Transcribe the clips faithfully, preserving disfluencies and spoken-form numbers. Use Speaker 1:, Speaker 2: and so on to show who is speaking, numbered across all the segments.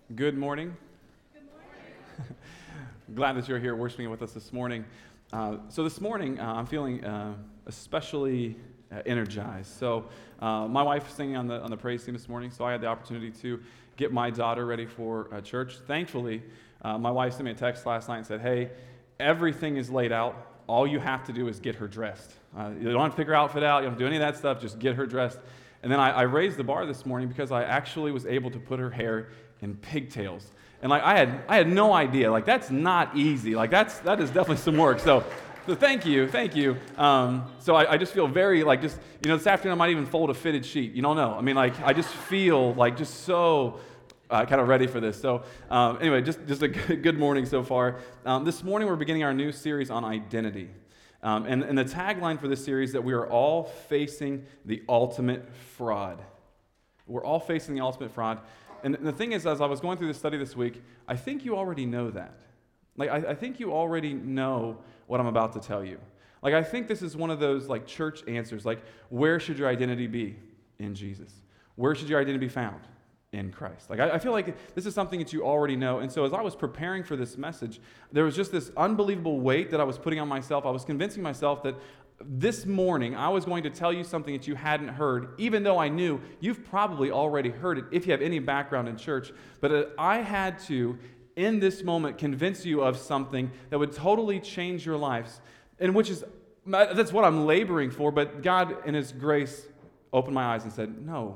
Speaker 1: Good morning.
Speaker 2: Good morning.
Speaker 1: Glad that you're here worshiping with us this morning. Uh, so this morning, uh, I'm feeling uh, especially uh, energized. So uh, my wife was singing on the on the praise team this morning, so I had the opportunity to get my daughter ready for uh, church. Thankfully, uh, my wife sent me a text last night and said, "Hey, everything is laid out. All you have to do is get her dressed. Uh, you don't have to pick her outfit out. You don't have to do any of that stuff. Just get her dressed." And then I, I raised the bar this morning because I actually was able to put her hair in pigtails. And like I had I had no idea. Like that's not easy. Like that's that is definitely some work. So so thank you, thank you. Um, so I, I just feel very like just you know this afternoon I might even fold a fitted sheet. You don't know. I mean like I just feel like just so uh, kind of ready for this. So um, anyway, just just a good, good morning so far. Um, this morning we're beginning our new series on identity. Um, and, and the tagline for this series is that we are all facing the ultimate fraud. We're all facing the ultimate fraud. And the thing is, as I was going through this study this week, I think you already know that. Like, I, I think you already know what I'm about to tell you. Like, I think this is one of those, like, church answers. Like, where should your identity be? In Jesus. Where should your identity be found? In Christ. Like, I, I feel like this is something that you already know. And so as I was preparing for this message, there was just this unbelievable weight that I was putting on myself. I was convincing myself that this morning, I was going to tell you something that you hadn't heard, even though I knew you've probably already heard it if you have any background in church. But uh, I had to, in this moment, convince you of something that would totally change your lives, and which is, that's what I'm laboring for. But God, in His grace, opened my eyes and said, no,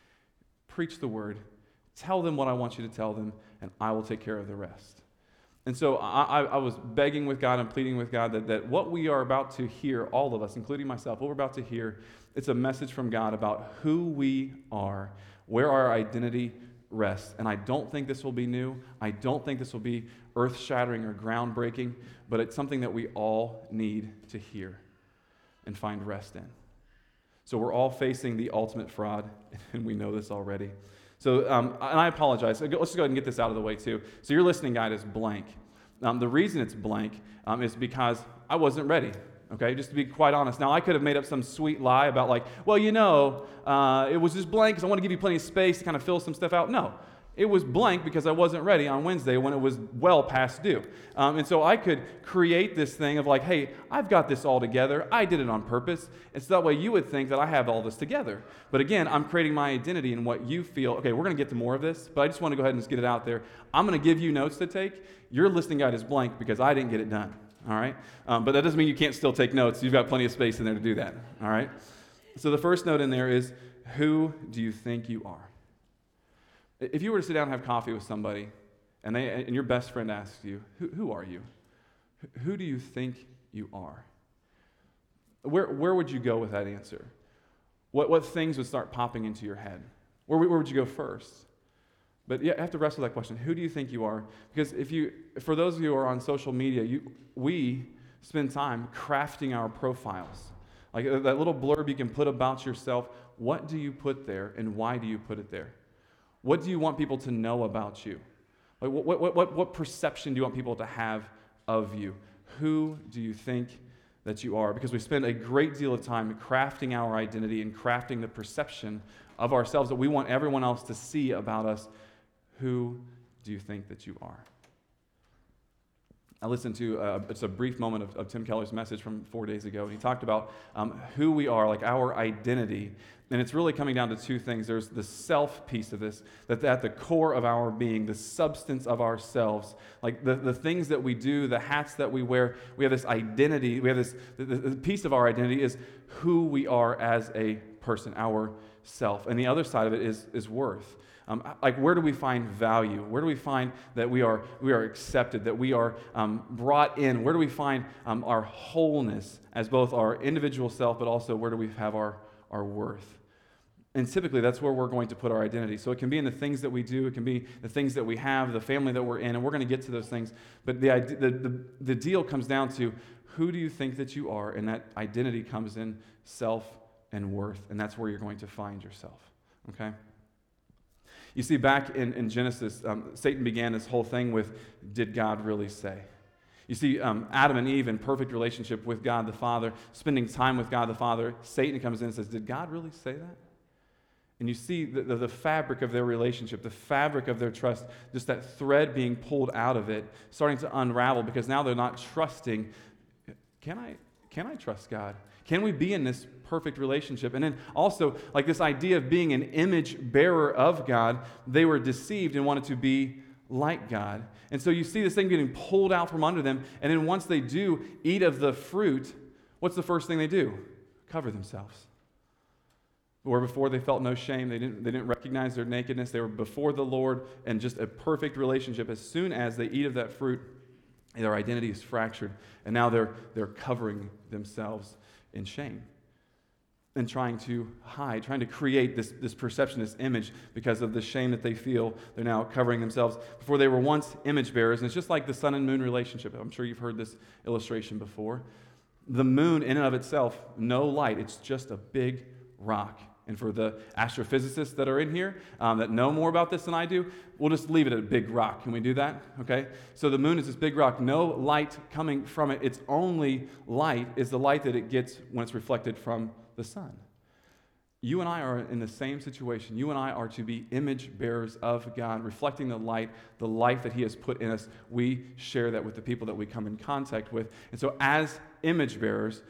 Speaker 1: preach the word, tell them what I want you to tell them, and I will take care of the rest. And so I, I, I was begging with God and pleading with God that, that what we are about to hear, all of us, including myself, what we're about to hear, it's a message from God about who we are, where our identity rests. And I don't think this will be new. I don't think this will be earth-shattering or groundbreaking, but it's something that we all need to hear and find rest in. So we're all facing the ultimate fraud, and we know this already. So, um, and I apologize. Let's just go ahead and get this out of the way, too. So your listening guide is blank. Um, the reason it's blank um, is because I wasn't ready, okay? Just to be quite honest. Now, I could have made up some sweet lie about like, well, you know, uh, it was just blank because I want to give you plenty of space to kind of fill some stuff out. No. It was blank because I wasn't ready on Wednesday when it was well past due. Um, and so I could create this thing of like, hey, I've got this all together. I did it on purpose. And so that way you would think that I have all this together. But again, I'm creating my identity in what you feel. Okay, we're going to get to more of this, but I just want to go ahead and just get it out there. I'm going to give you notes to take. Your listening guide is blank because I didn't get it done. All right? Um, but that doesn't mean you can't still take notes. You've got plenty of space in there to do that. All right? So the first note in there is, who do you think you are? If you were to sit down and have coffee with somebody, and they and your best friend asks you, who, who are you? Who do you think you are? Where, where would you go with that answer? What, what things would start popping into your head? Where, where would you go first? But you have to wrestle with that question. Who do you think you are? Because if you, for those of you who are on social media, you, we spend time crafting our profiles. Like that little blurb you can put about yourself. What do you put there, and why do you put it there? What do you want people to know about you? Like what, what, what, what perception do you want people to have of you? Who do you think that you are? Because we spend a great deal of time crafting our identity and crafting the perception of ourselves that we want everyone else to see about us. Who do you think that you are? I listened to, uh, it's a brief moment of, of Tim Keller's message from four days ago, and he talked about um, who we are, like our identity. And it's really coming down to two things. There's the self piece of this, that at the core of our being, the substance of ourselves, like the, the things that we do, the hats that we wear, we have this identity, we have this, the, the piece of our identity is who we are as a person, our self. And the other side of it is, is worth. Um, like, where do we find value? Where do we find that we are we are accepted, that we are um, brought in? Where do we find um, our wholeness as both our individual self, but also where do we have our, our worth? And typically, that's where we're going to put our identity. So it can be in the things that we do. It can be the things that we have, the family that we're in, and we're going to get to those things. But the, the, the, the deal comes down to, who do you think that you are? And that identity comes in self and worth, and that's where you're going to find yourself, okay? You see, back in, in Genesis, um, Satan began this whole thing with, did God really say? You see, um, Adam and Eve in perfect relationship with God the Father, spending time with God the Father. Satan comes in and says, did God really say that? And you see the, the, the fabric of their relationship, the fabric of their trust, just that thread being pulled out of it, starting to unravel because now they're not trusting. Can I, can I trust God? Can we be in this perfect relationship? And then also, like this idea of being an image bearer of God, they were deceived and wanted to be like God. And so you see this thing getting pulled out from under them, and then once they do eat of the fruit, what's the first thing they do? Cover themselves. Where before they felt no shame, they didn't, they didn't recognize their nakedness, they were before the Lord and just a perfect relationship. As soon as they eat of that fruit, their identity is fractured, and now they're, they're covering themselves in shame and trying to hide, trying to create this, this perception, this image, because of the shame that they feel. They're now covering themselves. Before they were once image bearers, and it's just like the sun and moon relationship. I'm sure you've heard this illustration before. The moon in and of itself, no light. It's just a big rock. And for the astrophysicists that are in here um, that know more about this than I do, we'll just leave it at a big rock. Can we do that? Okay? So the moon is this big rock, no light coming from it. Its only light is the light that it gets when it's reflected from the sun. You and I are in the same situation. You and I are to be image bearers of God, reflecting the light, the life that He has put in us. We share that with the people that we come in contact with. And so as image bearers,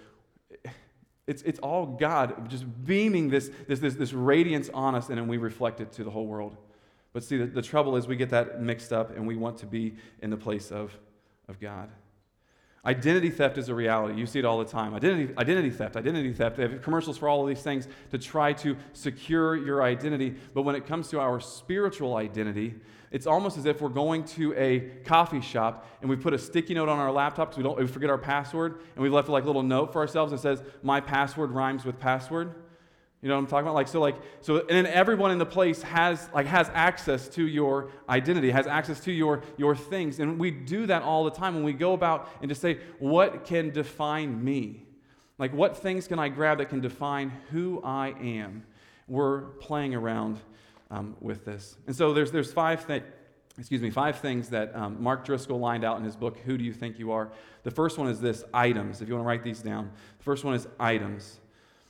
Speaker 1: It's, it's all God just beaming this, this, this, this radiance on us, and then we reflect it to the whole world. But see, the, the trouble is we get that mixed up, and we want to be in the place of, of God. Identity theft is a reality. You see it all the time. Identity, identity theft, identity theft. They have commercials for all of these things to try to secure your identity. But when it comes to our spiritual identity, it's almost as if we're going to a coffee shop and we put a sticky note on our laptop because we don't we forget our password, and we've left a like little note for ourselves that says, "My password rhymes with password." You know what I'm talking about? Like so, like so, and then everyone in the place has like has access to your identity, has access to your your things, and we do that all the time when we go about and just say, "What can define me? Like, what things can I grab that can define who I am?" We're playing around um, with this, and so there's there's five things. Excuse me, five things that um, Mark Driscoll lined out in his book, Who Do You Think You Are? The first one is this: items. If you want to write these down, the first one is items.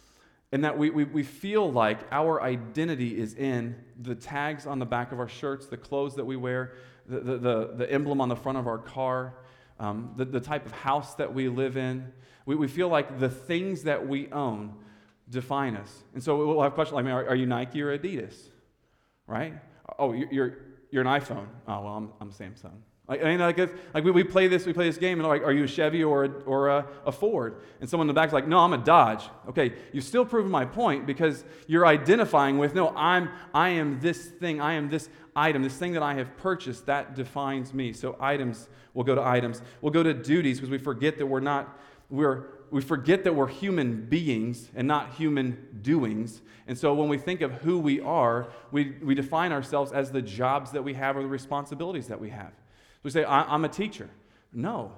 Speaker 1: And that we, we, we feel like our identity is in the tags on the back of our shirts, the clothes that we wear, the, the, the, the emblem on the front of our car, um, the, the type of house that we live in. We, we feel like the things that we own define us. And so we'll have questions like, I mean, are, are you Nike or Adidas? Right? Oh, you're, you're, you're an iPhone. Oh, well, I'm, I'm Samsung. Like, I mean, like, if, like we, we play this, we play this game, and like, are you a Chevy or a, or a, a Ford? And someone in the back's like, no, I'm a Dodge. Okay, you've still proven my point because you're identifying with, no, I'm, I am this thing, I am this item, this thing that I have purchased that defines me. So items, we'll go to items. We'll go to duties because we forget that we're not, we're, we forget that we're human beings and not human doings. And so when we think of who we are, we, we define ourselves as the jobs that we have or the responsibilities that we have. We say, I, I'm a teacher. No.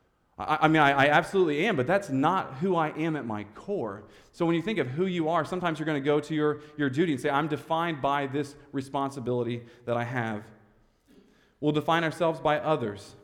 Speaker 1: I, I mean, I, I absolutely am, but that's not who I am at my core. So when you think of who you are, sometimes you're going to go to your, your duty and say, I'm defined by this responsibility that I have. We'll define ourselves by others.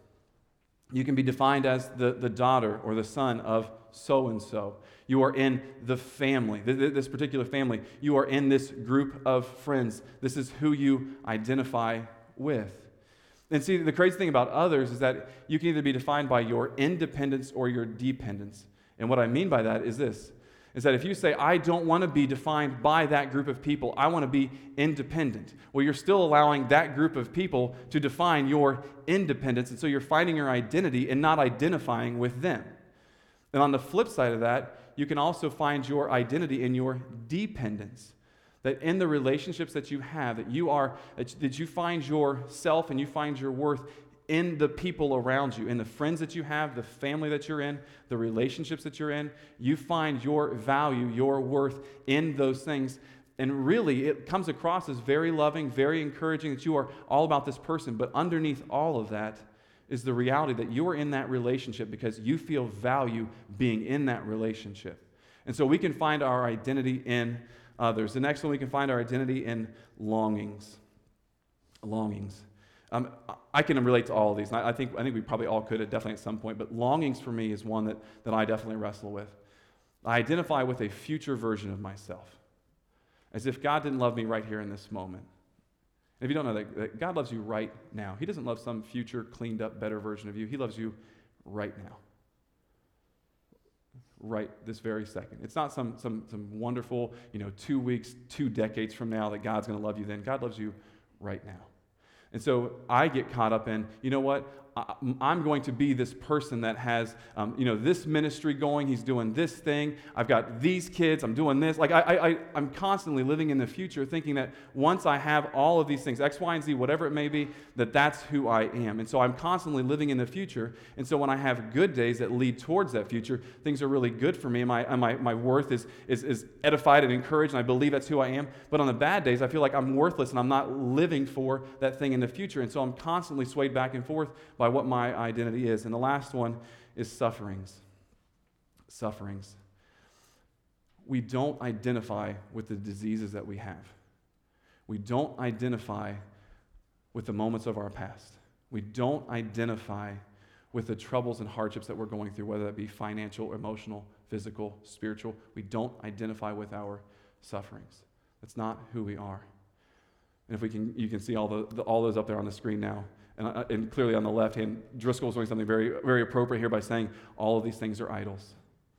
Speaker 1: You can be defined as the, the daughter or the son of so-and-so. You are in the family, this particular family. You are in this group of friends. This is who you identify with. And see, the crazy thing about others is that you can either be defined by your independence or your dependence. And what I mean by that is this, is that if you say, I don't want to be defined by that group of people, I want to be independent, well, you're still allowing that group of people to define your independence, and so you're finding your identity and not identifying with them. And on the flip side of that, you can also find your identity in your dependence. That in the relationships that you have, that you are, that you find yourself and you find your worth in the people around you, in the friends that you have, the family that you're in, the relationships that you're in. You find your value, your worth in those things. And really, it comes across as very loving, very encouraging, that you are all about this person. But underneath all of that is the reality that you are in that relationship because you feel value being in that relationship. And so we can find our identity in others. The next one, we can find our identity in longings. Longings. Um, I can relate to all of these. And I, I think I think we probably all could, at definitely at some point. But longings for me is one that, that I definitely wrestle with. I identify with a future version of myself. as if God didn't love me right here in this moment. And if you don't know that, that God loves you right now. He doesn't love some future, cleaned up, better version of you. He loves you right now. Right this very second. It's not some, some, some wonderful, you know, two weeks, two decades from now that God's going to love you then. God loves you right now. And so I get caught up in, you know what? I'm going to be this person that has, um, you know, this ministry going. He's doing this thing. I've got these kids. I'm doing this. Like I, I, I'm constantly living in the future, thinking that once I have all of these things, X, Y, and Z, whatever it may be, that that's who I am. And so I'm constantly living in the future. And so when I have good days that lead towards that future, things are really good for me. And my, and my, my worth is, is, is edified and encouraged, and I believe that's who I am. But on the bad days, I feel like I'm worthless, and I'm not living for that thing in the future. And so I'm constantly swayed back and forth by what my identity is. And the last one is sufferings. Sufferings. We don't identify with the diseases that we have. We don't identify with the moments of our past. We don't identify with the troubles and hardships that we're going through, whether that be financial, emotional, physical, spiritual. We don't identify with our sufferings. That's not who we are. And if we can, you can see all the, the all those up there on the screen now. And, uh, and clearly on the left hand, Driscoll is doing something very, very appropriate here by saying all of these things are idols.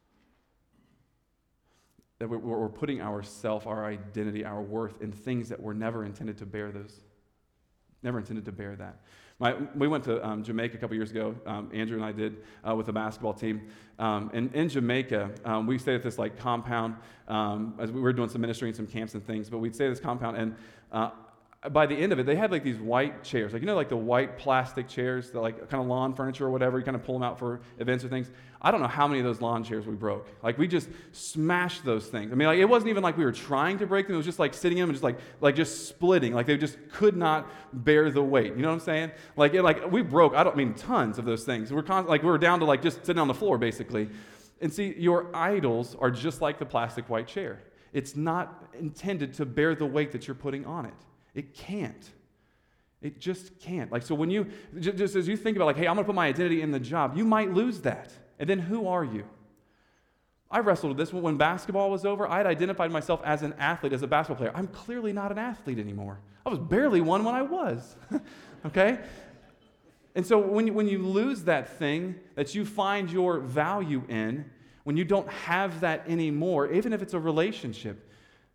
Speaker 1: That we're, we're putting our self, our identity, our worth in things that were never intended to bear those. Never intended to bear that. My, we went to um, Jamaica a couple years ago. Um, Andrew and I did uh, with the basketball team. Um, and in Jamaica, um, we stayed at this like compound um, as we were doing some ministry and some camps and things. But we'd stay at this compound, and uh, by the end of it, they had like these white chairs, like, you know, like the white plastic chairs, that like kind of lawn furniture or whatever. You kind of pull them out for events or things. I don't know how many of those lawn chairs we broke. Like, we just smashed those things. I mean, like, it wasn't even like we were trying to break them. It was just like sitting in them and just like, like just splitting. Like, they just could not bear the weight. You know what I'm saying? Like, it, like we broke, I don't mean tons of those things. We're con- like, we were down to like just sitting on the floor, basically. And see, your idols are just like the plastic white chair. It's not intended to bear the weight that you're putting on it. It can't. It just can't. Like, so when you, just as you think about like, hey, I'm going to put my identity in the job, you might lose that. And then who are you? I wrestled with this when basketball was over. I had identified myself as an athlete, as a basketball player. I'm clearly not an athlete anymore. I was barely one when I was. Okay? And so when you, when you lose that thing that you find your value in, when you don't have that anymore, even if it's a relationship,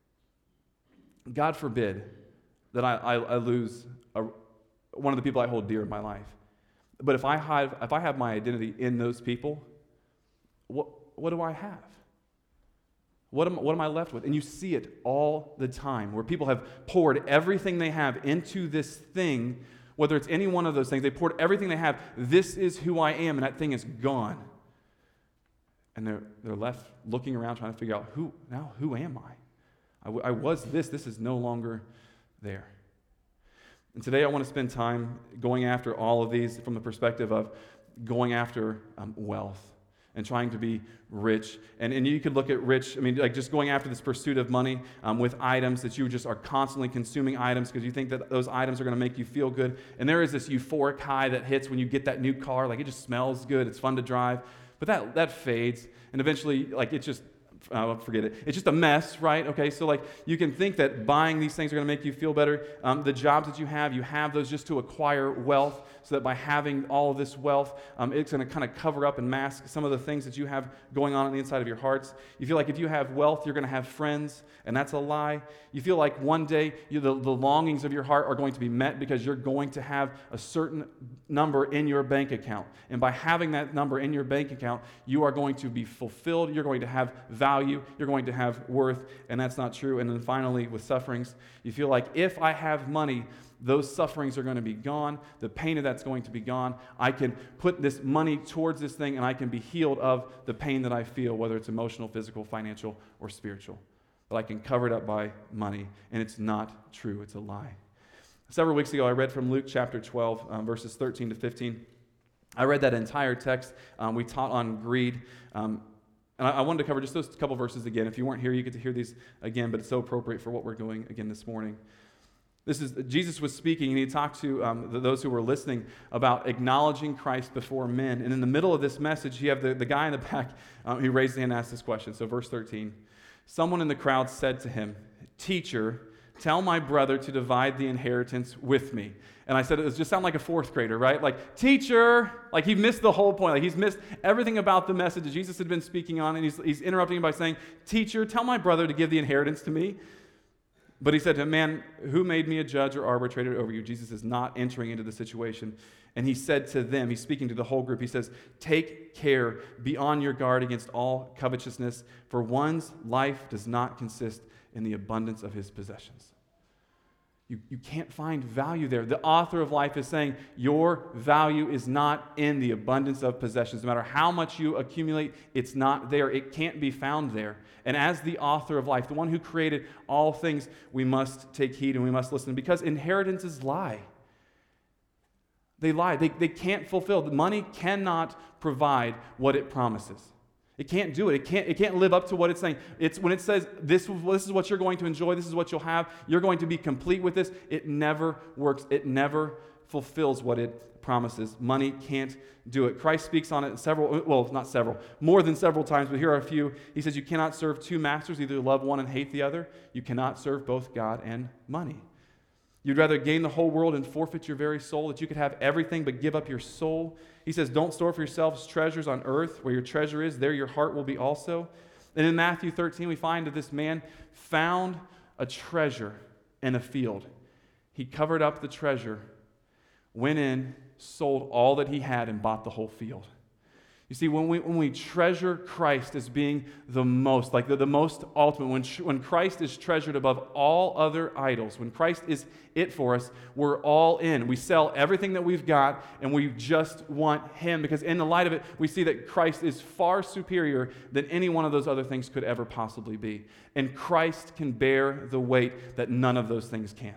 Speaker 1: God forbid that I, I, I lose a, one of the people I hold dear in my life. But if I have if I have my identity in those people, what what do I have? What am, what am I left with? And you see it all the time, where people have poured everything they have into this thing, whether it's any one of those things. They poured everything they have. This is who I am, and that thing is gone. And they're they're left looking around, trying to figure out, who now who am I? I, w- I was this. This is no longer there. And today I want to spend time going after all of these from the perspective of going after um, wealth and trying to be rich. And, and you could look at rich, I mean, like just going after this pursuit of money um, with items that you just are constantly consuming items because you think that those items are going to make you feel good. And there is this euphoric high that hits when you get that new car. Like, it just smells good. It's fun to drive. But that, that fades. And eventually, like, it just Uh, forget it. It's just a mess, right? Okay, so like you can think that buying these things are going to make you feel better. Um, the jobs that you have, you have those just to acquire wealth, so that by having all of this wealth, um, it's going to kind of cover up and mask some of the things that you have going on on the inside of your hearts. You feel like if you have wealth, you're going to have friends, and that's a lie. You feel like one day you, the, the longings of your heart are going to be met because you're going to have a certain number in your bank account. And by having that number in your bank account, you are going to be fulfilled. You're going to have value. You're going to have worth, and that's not true. And then finally, with sufferings, you feel like if I have money, those sufferings are going to be gone. The pain of that's going to be gone. I can put this money towards this thing, and I can be healed of the pain that I feel, whether it's emotional, physical, financial, or spiritual. But I can cover it up by money, and it's not true. It's a lie. Several weeks ago, I read from Luke chapter twelve, um, verses thirteen to fifteen. I read that entire text. Um, we taught on greed. Um, and I, I wanted to cover just those couple verses again. If you weren't here, you get to hear these again, but it's so appropriate for what we're doing again this morning. This is Jesus was speaking, and he talked to um, the, those who were listening about acknowledging Christ before men. And in the middle of this message, you have the, the guy in the back um, who raised his hand and asked this question. So verse thirteen, someone in the crowd said to him, "Teacher, tell my brother to divide the inheritance with me." And I said, it just sounded like a fourth grader, right? Like, "Teacher," like he missed the whole point. Like he's missed everything about the message that Jesus had been speaking on, and he's, he's interrupting him by saying, "Teacher, tell my brother to give the inheritance to me." But he said to him, "Man, who made me a judge or arbitrator over you?" Jesus is not entering into the situation. And he said to them, he's speaking to the whole group, he says, "Take care, be on your guard against all covetousness, for one's life does not consist in the abundance of his possessions." You, you can't find value there. The author of life is saying your value is not in the abundance of possessions. No matter how much you accumulate, it's not there. It can't be found there. And as the author of life, the one who created all things, we must take heed and we must listen, because inheritances lie. They lie. They, they can't fulfill. The money cannot provide what it promises. It can't do it. It can't, it can't live up to what it's saying. It's when it says, this, this is what you're going to enjoy, this is what you'll have, you're going to be complete with this, it never works. It never fulfills what it promises. Money can't do it. Christ speaks on it several, well, not several, more than several times, but here are a few. He says, you cannot serve two masters, either love one and hate the other. You cannot serve both God and money. You'd rather gain the whole world and forfeit your very soul, that you could have everything but give up your soul. He says, don't store for yourselves treasures on earth. Where your treasure is, there your heart will be also. And in Matthew thirteen, we find that this man found a treasure in a field. He covered up the treasure, went in, sold all that he had, and bought the whole field. You see, when we when we treasure Christ as being the most, like the, the most ultimate, when, when Christ is treasured above all other idols, when Christ is it for us, we're all in. We sell everything that we've got, and we just want Him, because in the light of it, we see that Christ is far superior than any one of those other things could ever possibly be. And Christ can bear the weight that none of those things can.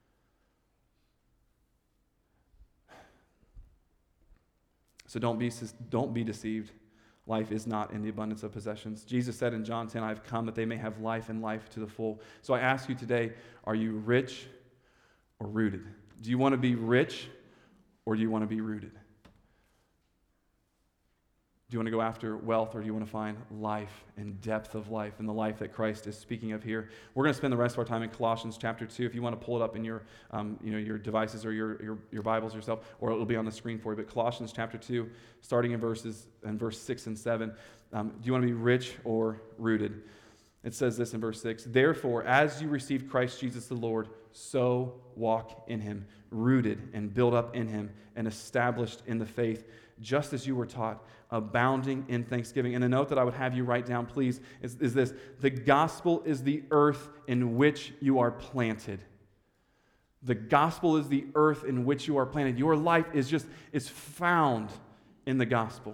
Speaker 1: So don't be, don't be deceived. Life is not in the abundance of possessions. Jesus said in John ten, I've come that they may have life and life to the full. So I ask you today, are you rich or rooted? Do you want to be rich or do you want to be rooted? Do you want to go after wealth, or do you want to find life and depth of life and the life that Christ is speaking of here? We're going to spend the rest of our time in Colossians chapter two. If you want to pull it up in your, um, you know, your devices or your, your, your Bibles yourself, or it'll be on the screen for you. But Colossians chapter two, starting in verses in verse six and seven. Um, do you want to be rich or rooted? It says this in verse six. Therefore, as you receive Christ Jesus the Lord, so walk in Him, rooted and built up in Him, and established in the faith, just as you were taught, abounding in thanksgiving. And the note that I would have you write down, please, is, is this. The gospel is the earth in which you are planted. The gospel is the earth in which you are planted. Your life is just, is found in the gospel.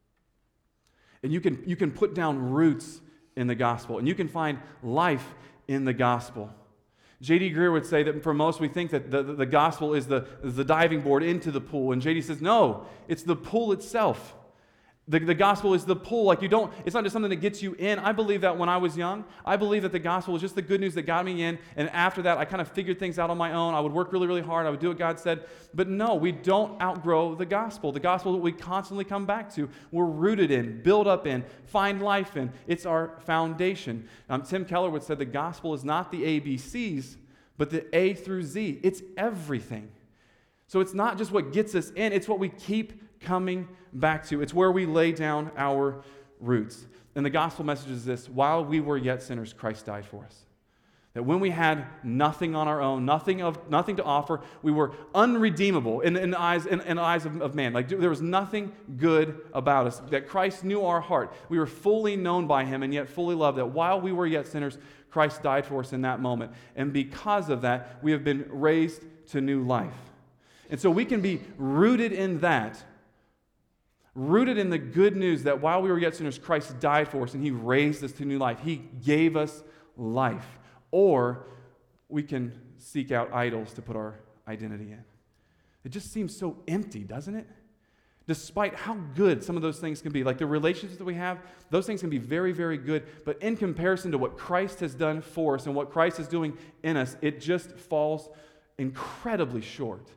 Speaker 1: And you can, you can put down roots in the gospel, and you can find life in the gospel. J D Greer would say that for most, we think that the, the, the gospel is the, is the diving board into the pool. And J D says, no, it's the pool itself. The, the gospel is the pool. Like you don't, it's not just something that gets you in. I believe that when I was young, I believe that the gospel was just the good news that got me in. And after that, I kind of figured things out on my own. I would work really, really hard. I would do what God said. But no, we don't outgrow the gospel. The gospel that we constantly come back to, we're rooted in, build up in, find life in. It's our foundation. Um, Tim Keller would say the gospel is not the A B Cs, but the A through Z. It's everything. So it's not just what gets us in, it's what we keep coming back to. It's where we lay down our roots. And the gospel message is this: while we were yet sinners, Christ died for us. That when we had nothing on our own, nothing of nothing to offer, we were unredeemable in, in the eyes, in, in the eyes of, of man. Like there was nothing good about us. That Christ knew our heart. We were fully known by Him and yet fully loved. That while we were yet sinners, Christ died for us in that moment. And because of that, we have been raised to new life. And so we can be rooted in that. Rooted in the good news that while we were yet sinners, Christ died for us and He raised us to new life. He gave us life. Or we can seek out idols to put our identity in. It just seems so empty, doesn't it? Despite how good some of those things can be. Like the relationships that we have, those things can be very, very good. But in comparison to what Christ has done for us and what Christ is doing in us, it just falls incredibly short.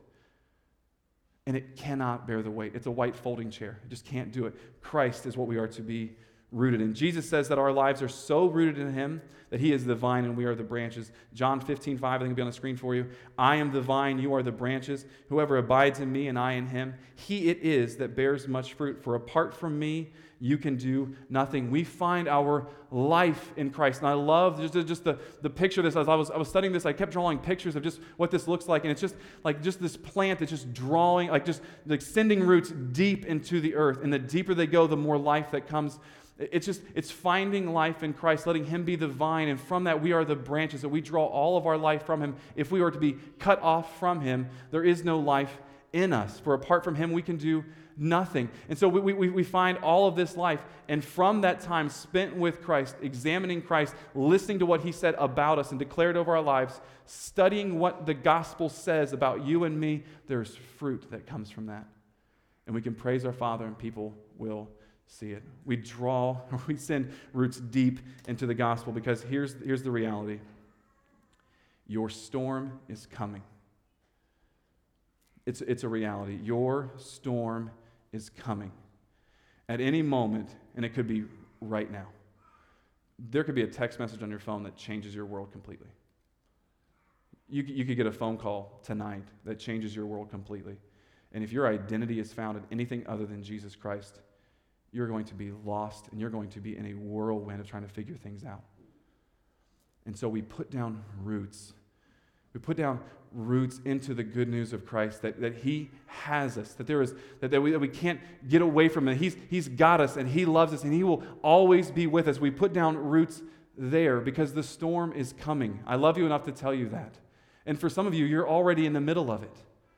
Speaker 1: And it cannot bear the weight. It's a white folding chair. It just can't do it. Christ is what we are to be rooted in. Jesus says that our lives are so rooted in him that he is the vine and we are the branches. John fifteen five, I think it'll be on the screen for you. I am the vine, you are the branches. Whoever abides in me and I in him, he it is that bears much fruit. For apart from me, you can do nothing. We find our life in Christ. And I love just, just the, the picture of this. As I was, I was studying this, I kept drawing pictures of just what this looks like. And it's just like just this plant that's just drawing, like just like sending roots deep into the earth. And the deeper they go, the more life that comes. It's just, it's finding life in Christ, letting him be the vine. And from that, we are the branches, that we draw all of our life from him. If we were to be cut off from him, there is no life in us. For apart from him, we can do nothing. And so we, we, we find all of this life. And from that time spent with Christ, examining Christ, listening to what he said about us and declared over our lives, studying what the gospel says about you and me, there's fruit that comes from that. And we can praise our Father and people will see it. We draw, we send roots deep into the gospel because here's, here's the reality. Your storm is coming. It's, it's a reality. Your storm is coming. At any moment, and it could be right now, there could be a text message on your phone that changes your world completely. You, you could get a phone call tonight that changes your world completely. And if your identity is found in anything other than Jesus Christ, you're going to be lost and you're going to be in a whirlwind of trying to figure things out. And so we put down roots. We put down roots into the good news of Christ, that, that he has us, that there is that, that, we, that we can't get away from it. He's, he's got us and he loves us and he will always be with us. We put down roots there because the storm is coming. I love you enough to tell you that. And for some of you, you're already in the middle of it.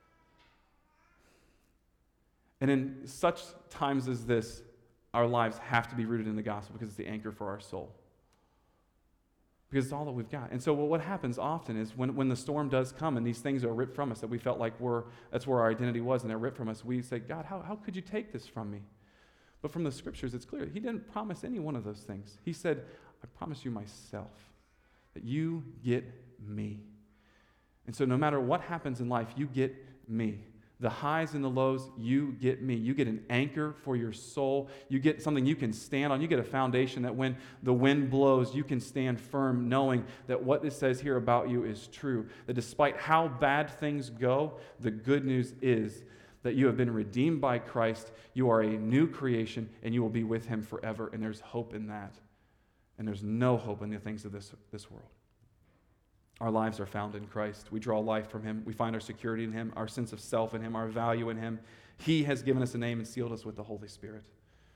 Speaker 1: And in such times as this, our lives have to be rooted in the gospel because it's the anchor for our soul. Because it's all that we've got. And so what happens often is when, when the storm does come and these things are ripped from us that we felt like we're, that's where our identity was and they're ripped from us, we say, God, how, how could you take this from me? But from the scriptures, it's clear. He didn't promise any one of those things. He said, I promise you myself, that you get me. And so no matter what happens in life, you get me. The highs and the lows, you get me. You get an anchor for your soul. You get something you can stand on. You get a foundation that when the wind blows, you can stand firm knowing that what it says here about you is true. That despite how bad things go, the good news is that you have been redeemed by Christ. You are a new creation and you will be with him forever. And there's hope in that. And there's no hope in the things of this, this world. Our lives are found in Christ. We draw life from him. We find our security in him, our sense of self in him, our value in him. He has given us a name and sealed us with the Holy Spirit.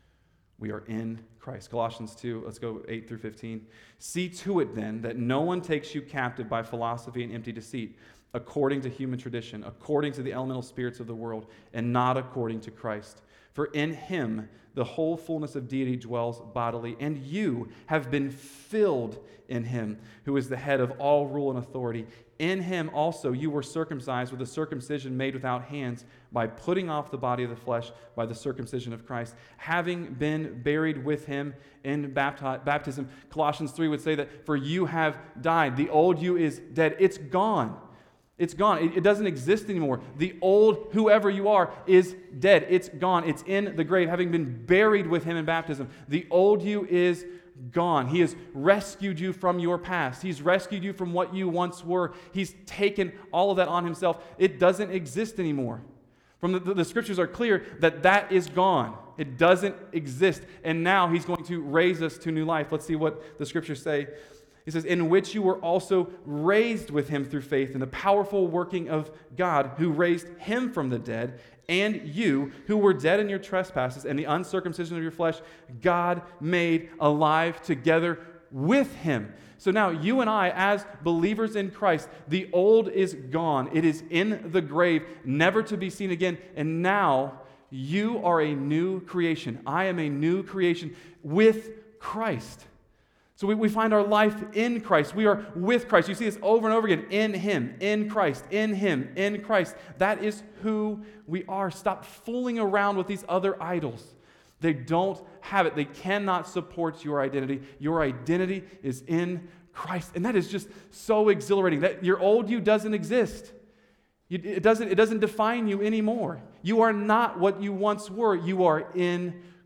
Speaker 1: We are in Christ. Colossians two, let's go eight through fifteen. See to it then that no one takes you captive by philosophy and empty deceit, according to human tradition, according to the elemental spirits of the world, and not according to Christ. For in him the whole fullness of deity dwells bodily, and you have been filled in him, who is the head of all rule and authority. In him also you were circumcised with a circumcision made without hands, by putting off the body of the flesh by the circumcision of Christ, having been buried with him in bapti- baptism. Colossians three would say that, for you have died. The old you is dead. It's gone. It's gone. It, it doesn't exist anymore. The old, whoever you are, is dead. It's gone. It's in the grave, having been buried with him in baptism. The old you is gone. He has rescued you from your past. He's rescued you from what you once were. He's taken all of that on himself. It doesn't exist anymore. From the, the, the scriptures are clear that that is gone. It doesn't exist. And now he's going to raise us to new life. Let's see what the scriptures say. He says, in which you were also raised with him through faith in the powerful working of God, who raised him from the dead, and you, who were dead in your trespasses and the uncircumcision of your flesh, God made alive together with him. So now you and I, as believers in Christ, the old is gone. It is in the grave, never to be seen again. And now you are a new creation. I am a new creation with Christ. So we, we find our life in Christ. We are with Christ. You see this over and over again. In him, in Christ, in him, in Christ. That is who we are. Stop fooling around with these other idols. They don't have it. They cannot support your identity. Your identity is in Christ. And that is just so exhilarating. That your old you doesn't exist. You, it, doesn't, it doesn't define you anymore. You are not what you once were. You are in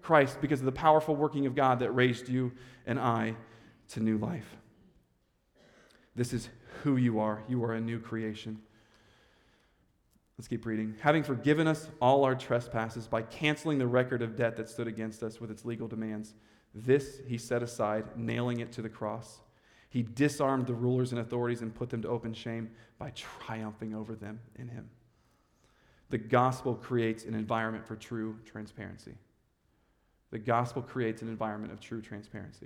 Speaker 1: Christ because of the powerful working of God that raised you and I to new life. This is who you are. You are a new creation. Let's keep reading. Having forgiven us all our trespasses by canceling the record of debt that stood against us with its legal demands, this he set aside, nailing it to the cross. He disarmed the rulers and authorities and put them to open shame by triumphing over them in him. The gospel creates an environment for true transparency. The gospel creates an environment of true transparency.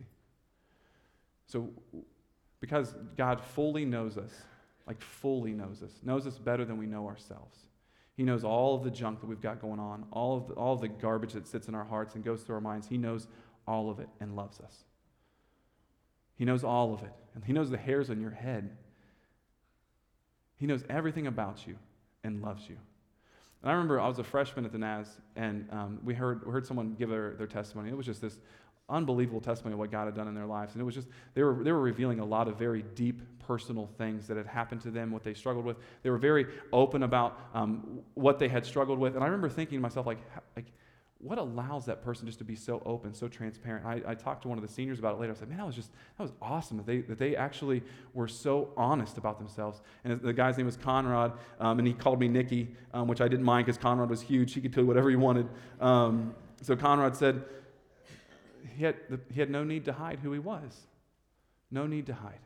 Speaker 1: So, because God fully knows us, like fully knows us, knows us better than we know ourselves. He knows all of the junk that we've got going on, all of the, all of the garbage that sits in our hearts and goes through our minds. He knows all of it and loves us. He knows all of it. And he knows the hairs on your head. He knows everything about you and loves you. And I remember I was a freshman at the N A S, and um, we heard we heard someone give their, their testimony. It was just this unbelievable testimony of what God had done in their lives. And it was just, they were they were revealing a lot of very deep personal things that had happened to them, what they struggled with. They were very open about um, what they had struggled with. And I remember thinking to myself, like, like, what allows that person just to be so open, so transparent? I, I talked to one of the seniors about it later. I said, man, that was just, that was awesome that they, that they actually were so honest about themselves. And the guy's name was Conrad, um, and he called me Nikki, um, which I didn't mind because Conrad was huge. He could tell you whatever he wanted. Um, so Conrad said he had, he had no need to hide who he was. No need to hide.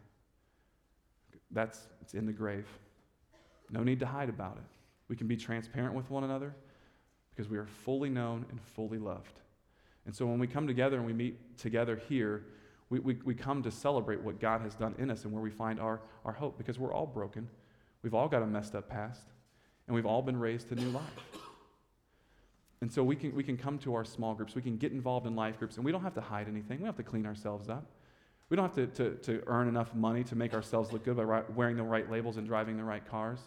Speaker 1: That's, it's in the grave. No need to hide about it. We can be transparent with one another, because we are fully known and fully loved. And so when we come together and we meet together here, we, we, we come to celebrate what God has done in us and where we find our, our hope, because we're all broken. We've all got a messed up past, and we've all been raised to new life. And so we can, we can come to our small groups. We can get involved in life groups, and we don't have to hide anything. We don't have to clean ourselves up. We don't have to, to, to earn enough money to make ourselves look good by ri- wearing the right labels and driving the right cars.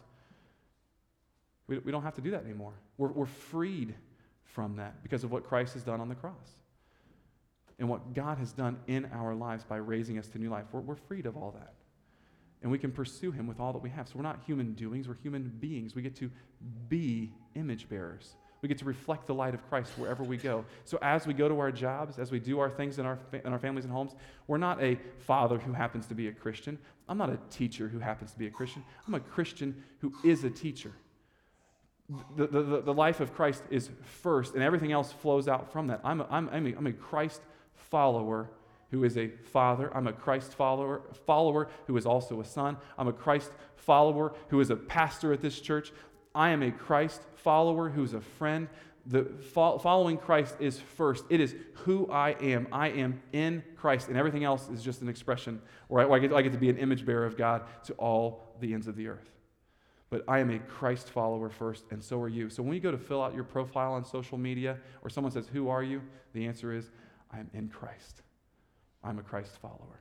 Speaker 1: We, we don't have to do that anymore. We're, we're freed from that because of what Christ has done on the cross and what God has done in our lives by raising us to new life. We're, we're freed of all that. And we can pursue him with all that we have. So we're not human doings, we're human beings. We get to be image bearers. We get to reflect the light of Christ wherever we go. So as we go to our jobs, as we do our things in our, in our families and homes, we're not a father who happens to be a Christian. I'm not a teacher who happens to be a Christian. I'm a Christian who is a teacher. The, the, the life of Christ is first, and everything else flows out from that. I'm a, I'm, I'm, a, I'm a Christ follower who is a father. I'm a Christ follower, follower who is also a son. I'm a Christ follower who is a pastor at this church. I am a Christ follower who's a friend. The fo- following Christ is first. It is who I am. I am in Christ, and everything else is just an expression, where I, where I, get, I get to be an image bearer of God to all the ends of the earth. But I am a Christ follower first, and so are you. So when you go to fill out your profile on social media, or someone says, who are you? The answer is, I am in Christ. I'm a Christ follower.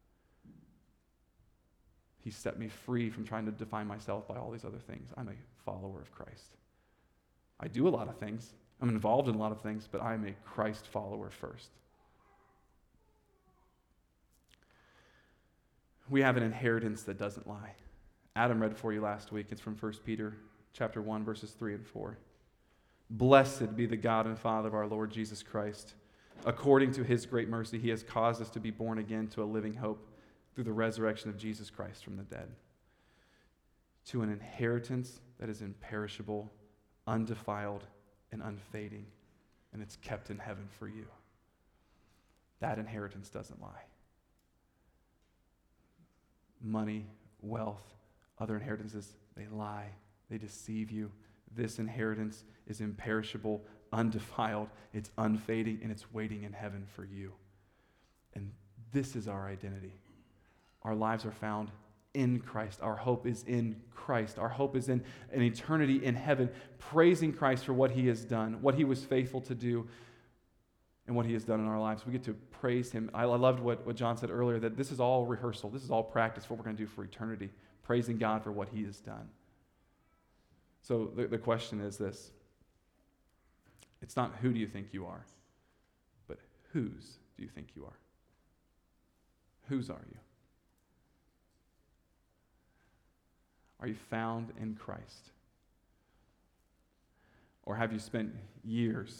Speaker 1: He set me free from trying to define myself by all these other things. I'm a follower of Christ. I do a lot of things. I'm involved in a lot of things, but I'm a Christ follower first. We have an inheritance that doesn't lie. Adam read for you last week. It's from First Peter chapter one, verses three and four. Blessed be the God and Father of our Lord Jesus Christ. According to his great mercy, he has caused us to be born again to a living hope through the resurrection of Jesus Christ from the dead, to an inheritance that is imperishable, undefiled, and unfading, and it's kept in heaven for you. That inheritance doesn't lie. Money, wealth, other inheritances, they lie. They deceive you. This inheritance is imperishable, undefiled, it's unfading, and it's waiting in heaven for you. And this is our identity. Our lives are found in Christ. Our hope is in Christ. Our hope is in an eternity in heaven, praising Christ for what he has done, what he was faithful to do, and what he has done in our lives. We get to praise him. I loved what, what John said earlier, that this is all rehearsal. This is all practice for what we're going to do for eternity, praising God for what he has done. So the, the question is this. It's not who do you think you are, but whose do you think you are? Whose are you? Are you found in Christ? Or have you spent years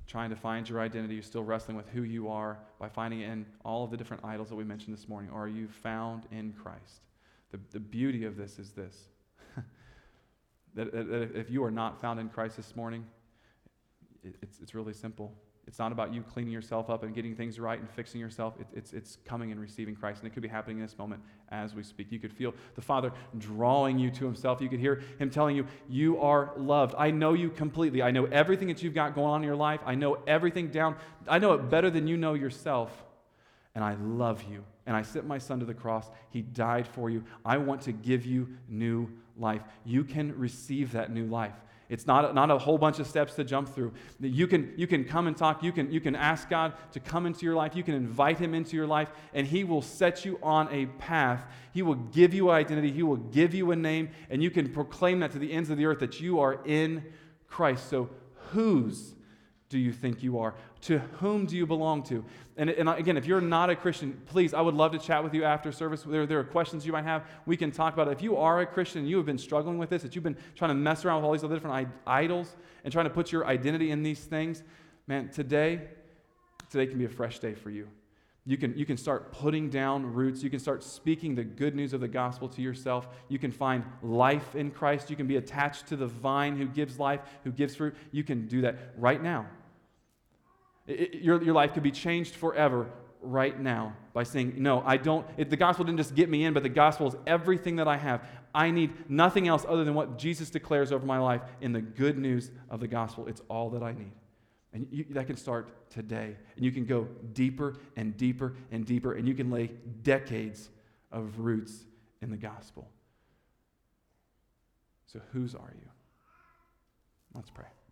Speaker 1: trying to find your identity, you're still wrestling with who you are by finding it in all of the different idols that we mentioned this morning, or are you found in Christ? The, the beauty of this is this, that, that if you are not found in Christ this morning, it, it's, it's really simple. It's not about you cleaning yourself up and getting things right and fixing yourself. It, it's, it's coming and receiving Christ, and it could be happening in this moment as we speak. You could feel the Father drawing you to himself. You could hear him telling you, you are loved. I know you completely. I know everything that you've got going on in your life. I know everything down. I know it better than you know yourself, and I love you. And I sent my son to the cross. He died for you. I want to give you new life. You can receive that new life. It's not, not a whole bunch of steps to jump through. You can, you can come and talk. You can, you can ask God to come into your life. You can invite him into your life, and he will set you on a path. He will give you identity. He will give you a name, and you can proclaim that to the ends of the earth that you are in Christ. So whose do you think you are? To whom do you belong to? And, and again, if you're not a Christian, please, I would love to chat with you after service. There, there are questions you might have. We can talk about it. If you are a Christian and you have been struggling with this, that you've been trying to mess around with all these other different idols and trying to put your identity in these things, man, today, today can be a fresh day for you. You can, you can start putting down roots. You can start speaking the good news of the gospel to yourself. You can find life in Christ. You can be attached to the vine who gives life, who gives fruit. You can do that right now. It, it, your, your life could be changed forever right now by saying, no, I don't, it, the gospel didn't just get me in, but the gospel is everything that I have. I need nothing else other than what Jesus declares over my life in the good news of the gospel. It's all that I need. And you, that can start today. And you can go deeper and deeper and deeper, and you can lay decades of roots in the gospel. So whose are you? Let's pray.